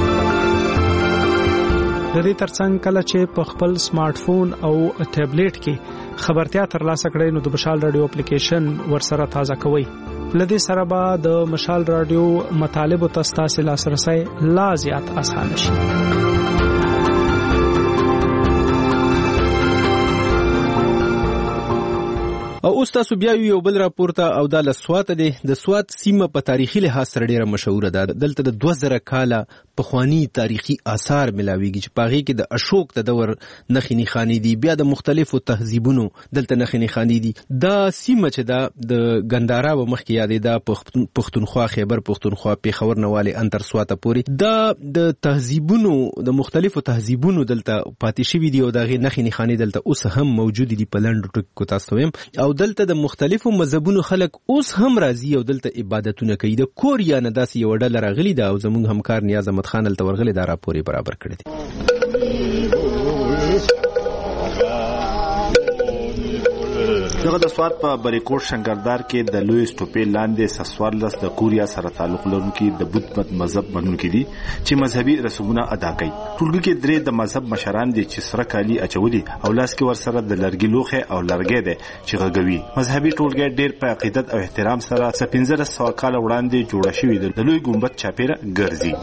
Speaker 6: د دې ترڅنګ کله چې په خپل سمارټ فون او ټابلیټ کې خبرتیا ترلاسه کړئ نو د مشال رادیو اپلیکیشن ورسره تازه کوئ. لدې سره به د مشال رادیو مطالبو ته ستاسو لاسرسی لا زیات اسانه شي.
Speaker 1: او اوس تاسو بیا یو بل راپورته او د لسوات د سوات سیمه په تاریخي لحاظ سره ډیره مشهوره ده. دلته د 2000 کاله پخوانی تاریخي آثار ملاويږي چې پاغي کې د اشوک د دور نښې نښانې دي. بیا د مختلفو تهذیبونو دلته نښې نښانې دي. دا سیمه چې د ګندارا و مخکې یادې ده پښتونخوا خیبر پښتونخوا پیښور نواله انتر سواته پوری دا د تهذیبونو د مختلفو تهذیبونو دلته پاتې شوی دي او دغه نښې نښانې دلته اوس هم موجود دي. په لندو ټکو تاسو ویم او دلته د مختلفو مذهبونو خلک اوس هم راځي او دلته عبادتونه کوي. د کوریا نه داسې یو ډله راغلي ده او زموږ همکار نیاز احمد خان الته ورغلي دا راپورې برابر کړی دی.
Speaker 16: دغه د سوات په بریکوټ شنکردار کې د لوی سټوپې لاندې سسوارلس د کوریا سره تعلق لرونکي د بت مذهب منونکي دي چې مذهبي رسومونه ادا کوي. ټولګي کې درې د مذهب مشران دي چې سره کالي اچولي او لاس کې ورسره د لرګي لوخه او لرګي ده چې غږوي. مذهبي ټولګي ډېر په عقیدت او احترام سره 1500 کال وړاندې جوړ شوی د لوی ګمبد چاپیره ګرځي.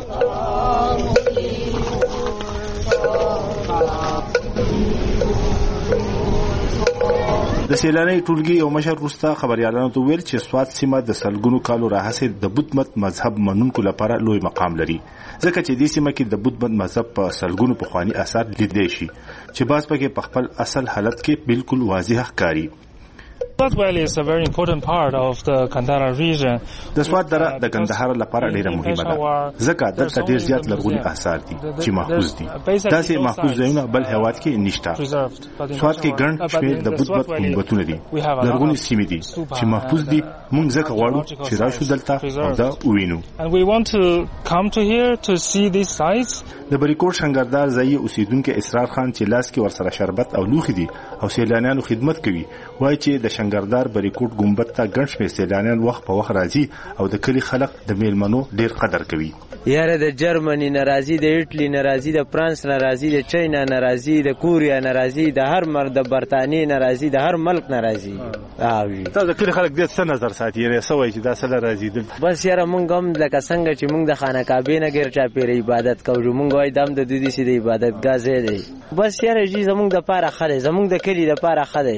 Speaker 16: د سیلاني ټولګي یو مشر روستا خبريالانو ته ویل چې سوات سیمه د سلګونو کالو راهیسې د بودمت مذهب منونکو لپاره لوی مقام لري ځکه چې د سیمه کې د بودمت مذهب په سلګونو پخوانی آثار لیدل شي چې باز پکې په خپل اصل حالت کې بالکل واضح ښکاري.
Speaker 17: Swat Valley is a very important part of the Kandahar region.
Speaker 16: د سوات دره د کندهار لپاره ډیره مهمه ده ځکه دلته ډیر زیات لرغوني آثار دي چې محفوظ دي. داسې محفوظ ځایونه بل هیواد کې نشته. سوات کې ګڼ شمېر د بودمت ګمبدونه دي لرغوني سیمې دي چې محفوظ دي. موږ ځکه غواړو چې راشو دلته او دا ووینو.
Speaker 17: And we want to come to here to see these sites.
Speaker 16: د بریکوټ شنکردار ځای اوسیدونکو اسرار خان چې لاس کې ورسره شربت او لوخي دي او سیلانیانو خدمت کوي وایي چې د شنکردار بریکوټ ګمبد ته ګڼ شمېر سیلانیان وخت په وخت راځي او د کلی خلک د میلمنو ډیر قدر کوي.
Speaker 18: یاره د جرمني ناراضي د ایټلی ناراضي د فرانس ناراضي د چاینا ناراضي د کوریا ناراضي د هر مرد د برتانی ناراضي د هر ملک ناراضي.
Speaker 16: تاسو د کلی خلک د څه نظر ساتي یې سوي چې دا سره راځي
Speaker 18: بس یاره مونږ هم لکه څنګه چې مونږ د خانه کعبه نه ګر چا پیر عبادت کوو مونږ وای دم د دوی سي د عبادتګاه ځای دی. بس یاره جی زمونږ د پاره خله زمونږ د کلی د پاره خله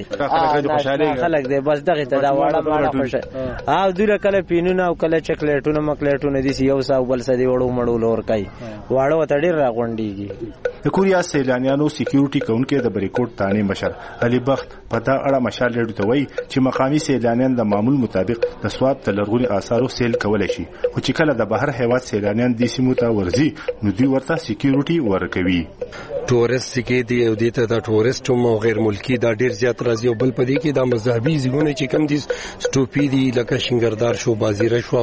Speaker 18: خلک دی بس دغه ته دا واړه خوشه او دوی کله پینونه او کله چاکلیټونه مکلیټونه دي یو ساو بل سدي وړو مړو لور کوي واړو ته ډیر راغونډيږي.
Speaker 16: د کوریا سیلانیانو سکیورټي کونکي د بریکوټ تانی مشر علي بخت په دا اړه مشال لري ته وایي چې مقامي سیلانیان د معمول مطابق د سواد د لرغوني آثارو سیل کولای شي او چې کله د بهر هیواد سیلانیان د سیمو ته ورځي نو دوی ورته سکیورټي ورکوي.
Speaker 19: ټورست کې دی او دته د ټورست او غیر ملکی دا ډیر زیات راځي او بل پدې کې د مذهبي ځایونه چې کم دي سټوپی دی لکه شنګردار شو بازیره شو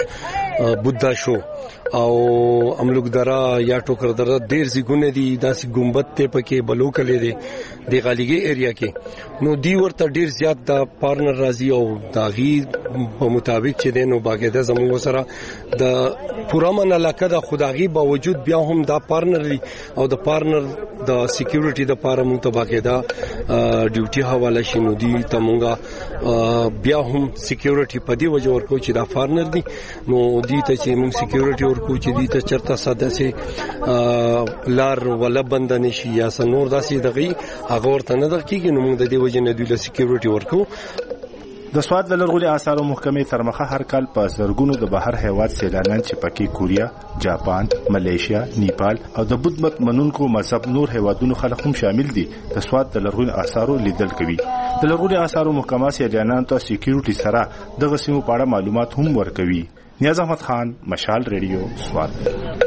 Speaker 19: بودا شو او املوک درا یا ټوکر درا ډیر ځایونه دي داسې ګمبد ته پکې بلوکلې دي د غالیګي ایریا کې نو دی ورته ډیر زیات د پارتنر راځي او داغي په مطابق چې دینو باقاعده زموږ سره د پورامن علاقه د خدایي باوجود بیا هم دا پارتنر او د پارتنر د سکیورټي د پاره مونږ ته باقاعده ډیوټي حواله شینو دي ته مونږه بیا هم سکیورټي په دی وجه ورکو چې دا پارتنر دي نو دي ته چې مونږ سکیورټي ورکو چې دي ته چرته ساده سي لار ولا بند نشي یا سنور داسې دغه هغه ورته نه دقیق نو موږ د دې وجه نه دوی له سکیورټي ورکو.
Speaker 16: د سواد د لرغوني آثارو محکمې تر مخه هر کال په زرګونو د بهر هیواد سیلانیان چې پکې کوریا، جاپان، ملیشیا، نیپال او د بودھ مت منونکو مذهب نور هیوادونو خلک هم شامل دي د سواد د لرغوني آثارو لیدل کوي. د لرغوني آثارو محکمه سیلانیانو ته سکیورټي سره د غسیمو په اړه معلومات هم ورکوي. نیاز احمد خان، مشال ریډیو، سواد.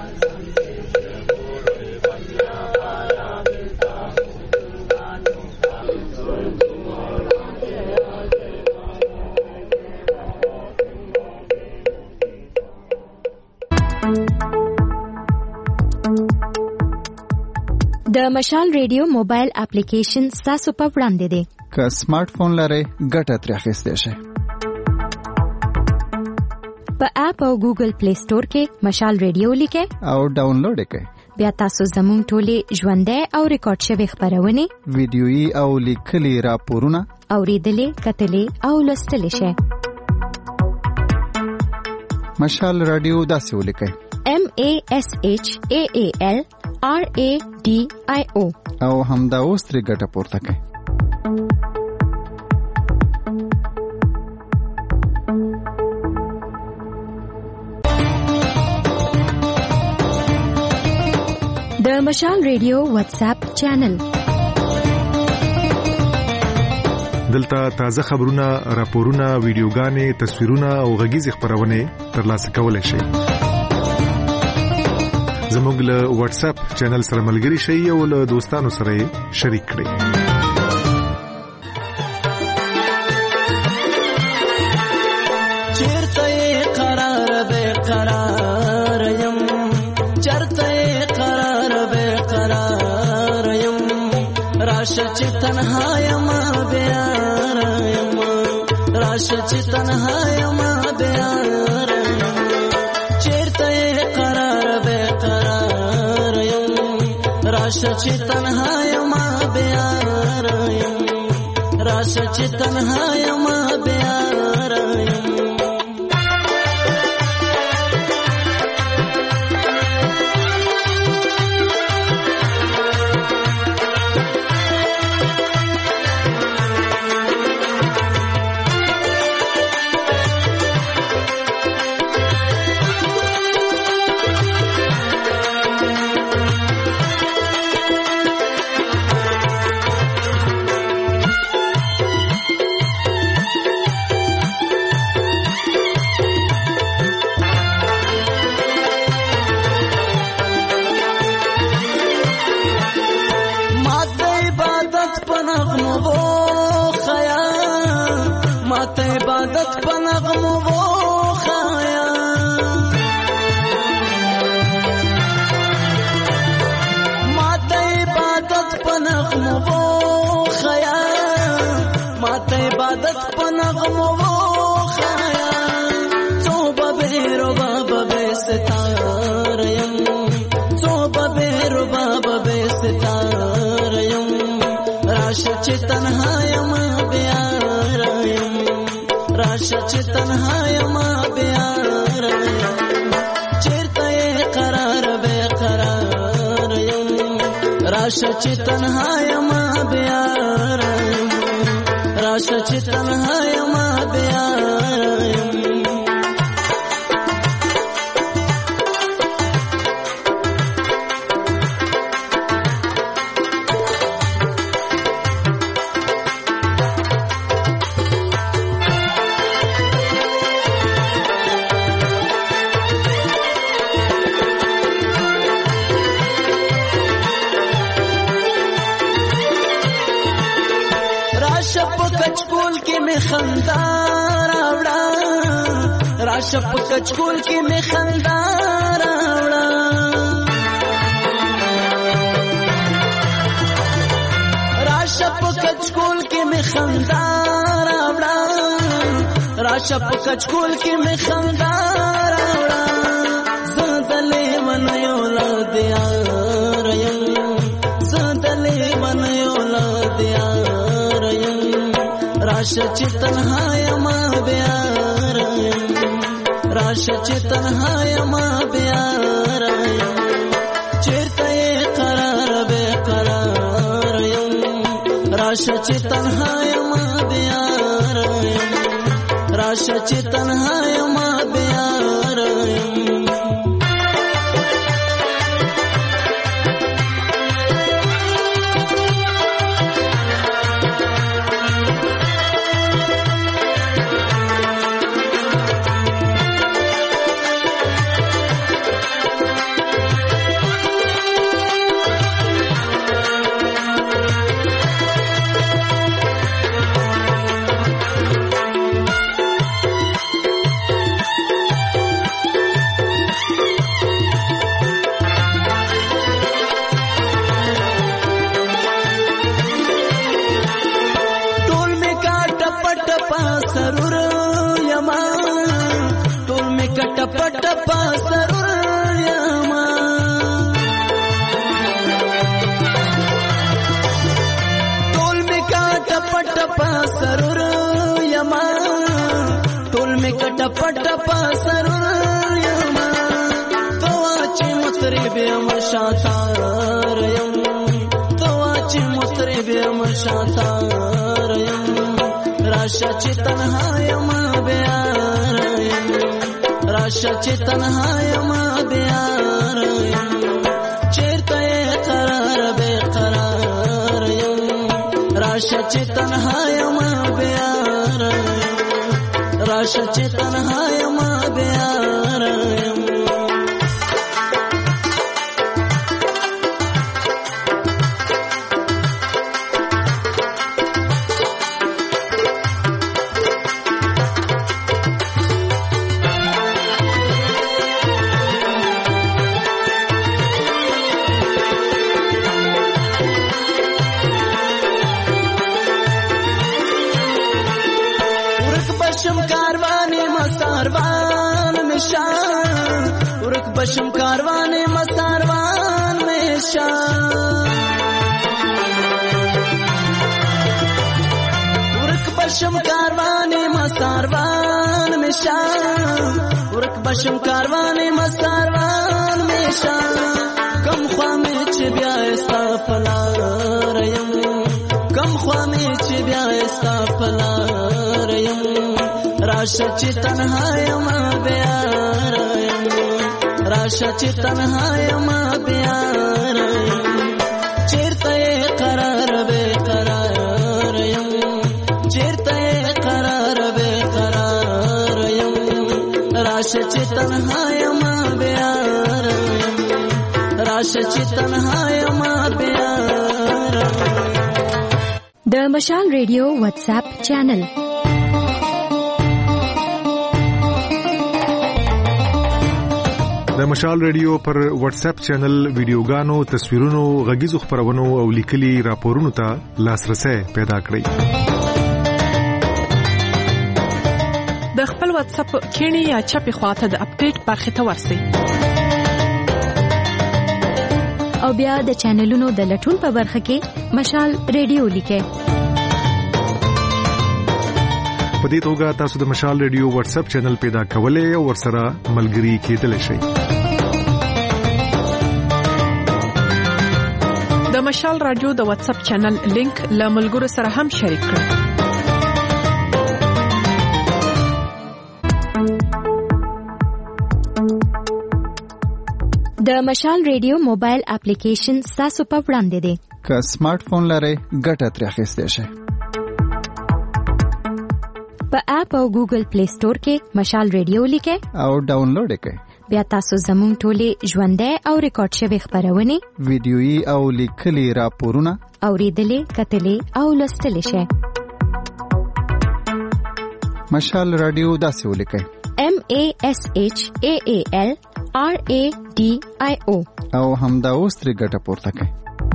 Speaker 3: د مشال ریډیو موبایل اپلیکیشن تاسو په وړاندې دی.
Speaker 4: که سمارټ فون لرئ ګټه ترې اخیستی شئ.
Speaker 3: په اپ او ګوګل پلی سٹور کې مشال ریډیو لیکئ
Speaker 4: او ډاونلوډ یې کړئ.
Speaker 3: بیا تاسو زموږ ټولې ژوندۍ او ریکارډ شوې خپرونې،
Speaker 4: ویډیويي او لیکلي راپورونه
Speaker 3: اوریدلې، کتلې او لوستلې شئ.
Speaker 4: مشال ریډیو داسې ولیکئ: MASHAAL RADIO او همدا اوس ترې ګټه پورته کړئ.
Speaker 3: د مشال ریډیو واتس اپ چینل.
Speaker 13: دلته تازه خبرونه، راپورونه، ویډیوګانې، تصویرونه او غږیز خبرونه ترلاسه کولای شئ. زموږ له واتس اپ چینل سره ملګري شئ او له دوستانو سره شریک کړئ.
Speaker 5: چیرته قرار به قرار یم، چرته قرار به قرار یم، راشه چې تنها یم بیار یم، راشه چې تنها یم بیار یم. چیرته قرار به قرار یم، راشه چې تنها یم بیار یم، راشه چې تنها یم بیار یم. راشه چې تنها یم بیار یم، راشه چې تنها یم بیار یم. راشه په کچکول کې می خندا راوړه، راشه په کچکول کې می خندا راوړه، راشه په کچکول کې می خندا راوړه. زندلې من یو لاد یار یم، زندلې من یو لاد یار یم، راشه چې تنها یم بیار یم، راشه چې تنها یم بیار یم. چیرته قرار به قرار یم، راشه چې تنها یم بیار یم. راشه چې تنها یم بیار یم پټ پاسرور یم توا چې مطرب یم شاتار یم توا چې مطرب یم شاتار یم راشه چې تنها یم بیار یم راشه چې تنها یم بیار یم چیرته قرار بے قرار یم راشه چې تنها یم بیار یم راشه چې تنها یم بیار یم بشم کاروان مستاروان میں شان ورک بشم کاروان مستاروان میں شان ورک بشم کاروان مستاروان میں شان کم خوا میں چھ بیا استا پلار یم کم خوا میں چھ بیا استا پلار یم راشه چې تنها یم بیار یم راشه چې تنها یم بیار یم چیرته قرار بے قرار یم چیرته قرار بے قرار یم راشه چې تنها یم بیار یم راشه چې تنها یم بیار
Speaker 3: د مشال ریډیو واتس اپ چینل
Speaker 13: د مشال ریډیو پر واتس اپ چینل ویډیوګانو تصویرونو غږیزو خبرونو او لیکلي راپورونو ته لاسرسي پیدا کړئ
Speaker 20: د خپل واتس اپ کینی یا چپی خواته د اپډیټ برخه ته ورسئ
Speaker 3: او بیا د چینلونو د لټون په برخه کې مشال ریډیو لیکئ
Speaker 13: په دې توګه تاسو د مشال ریډیو واتس اپ چینل پیدا کولای او ورسره ملګري کېدلی شئ
Speaker 20: د مشال رادیو د واتس اپ چینل لینک له ملګرو سره هم شریک کړئ
Speaker 3: د مشال ریډیو موبایل اپلیکیشن تاسو په وړاندې دی
Speaker 4: که سمارټ فون لرئ ګټه ترې اخیستی شئ
Speaker 3: په اپ او ګوګل پلی سٹور کې مشال ریډیو لیکئ
Speaker 4: او ډاونلوډ کړئ
Speaker 3: بیا تاسو زموږ ټولې ژوندۍ او ریکارډ شوی خبرونه
Speaker 4: ویډیويي او لیکلي راپورونه
Speaker 3: اوریدلې کتلې او لوستلې شئ
Speaker 4: مشال رادیو داسې ولیکئ
Speaker 3: MASHAALRADIO
Speaker 4: او همدا اوس ترې ګټه پورته کړئ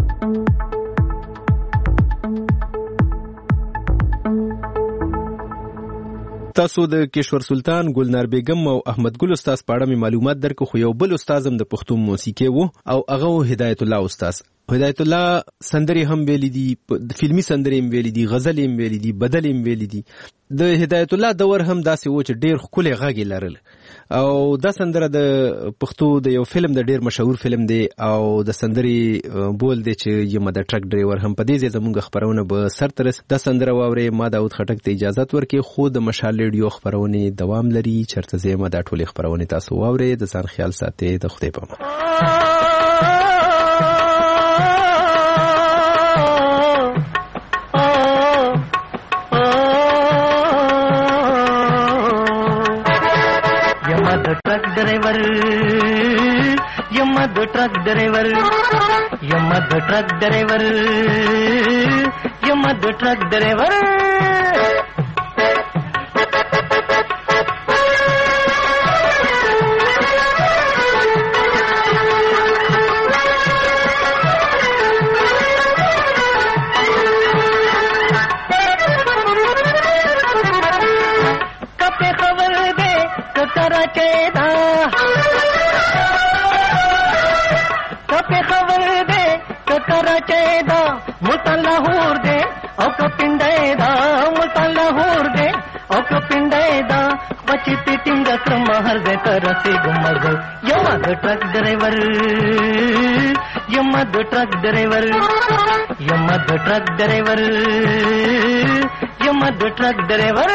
Speaker 1: تاسو د کشور سلطان ګلنار بیگم او احمد ګل استاد په اړه معلومات درکو خو یو بل استاد هم د پښتو موسیقي وو او هغه هدایت الله استاد هدایت الله سندري هم ویلي دي، فلمي سندري هم ویلي دي، غزل هم ویلي دي، بدل هم ویلي دي. د هدایت الله دور هم داسې و چې ډیر ښکلي غږ لرل او دا سندره د پښتو د یو فلم د ډیر مشهور فلم دی او د سندري بول دی چې یم د ټرک ډرایور هم په دې زموږ خبرونه به سر ترس. دا سندره واوري ما داود خټک ته اجازه ورکړي خو د مشال ریډیو خبرونه دوام لري. چرته زما دا ټولې خبرونه تاسو واوري. د ځان خیال ساتئ. د خدای په امان.
Speaker 21: Truck driver यमद truck driver यमद truck driver यमद truck driver Lahore दे औक पिंडेदा मुल्ता लाहौर दे औक पिंडेदा बची पिटिंग क्रम हर दे करसे गुमग यमद ट्रक ड्राइवर यमद ट्रक ड्राइवर यमद ट्रक ड्राइवर यमद ट्रक ड्राइवर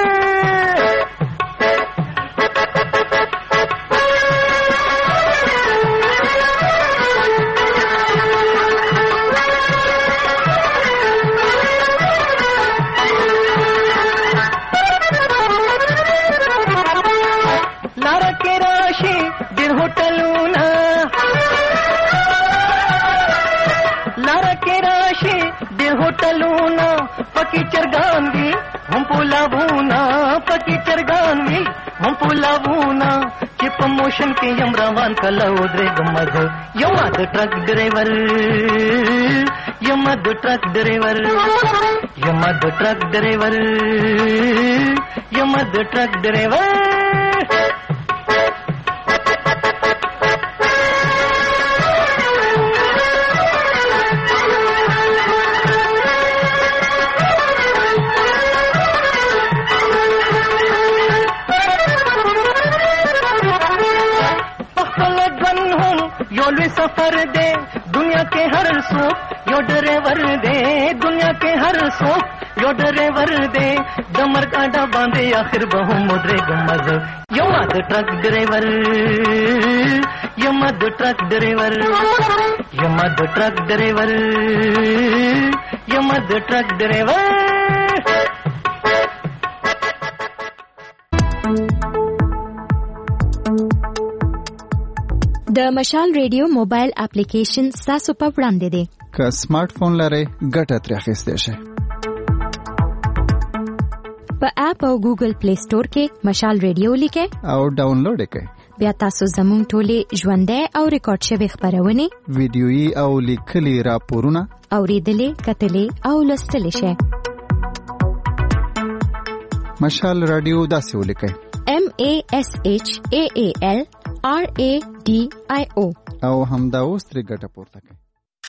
Speaker 21: होटलूना पकी चरगानवी हम पुलावूना पकी चरगानवी हम पुलावूना चिप मोशन के यमरावान कला उदरे गमग यमद ट्रक ड्राइवर यमद ट्रक ड्राइवर यमद ट्रक ड्राइवर यमद ट्रक ड्राइवर सफर दे दुनिया के हर सोप यो ड्राइवर दे दुनिया के हर सोप यो ड्राइवर दे दमर कांडा बांधे आखिर बहु मुद्रे गमज यमद ट्रक ड्राइवर यमद ट्रक ड्राइवर यमद ट्रक ड्राइवर यमद ट्रक ड्राइवर
Speaker 3: د مشال ریډیو موبایل اپلیکیشن تاسو په وړاندې دی.
Speaker 4: که سمارټ فون لرئ ګټه ترې اخیستی شئ.
Speaker 3: په اپ او ګوګل پلی سٹور کې مشال ریډیو لیکئ
Speaker 4: او ډاونلوډ یې کړئ.
Speaker 3: بیا تاسو زموږ ټولې ژوندۍ او ریکارډ شوي خبرونه
Speaker 4: ویډیويي او لیکلي راپورونه
Speaker 3: اوریدلې کتلې او لوستلی شئ.
Speaker 4: مشال رادیو داسې ولیکئ
Speaker 3: MASHAAL RADIO
Speaker 4: او همدا اوس ترې ګټه پورته کړئ.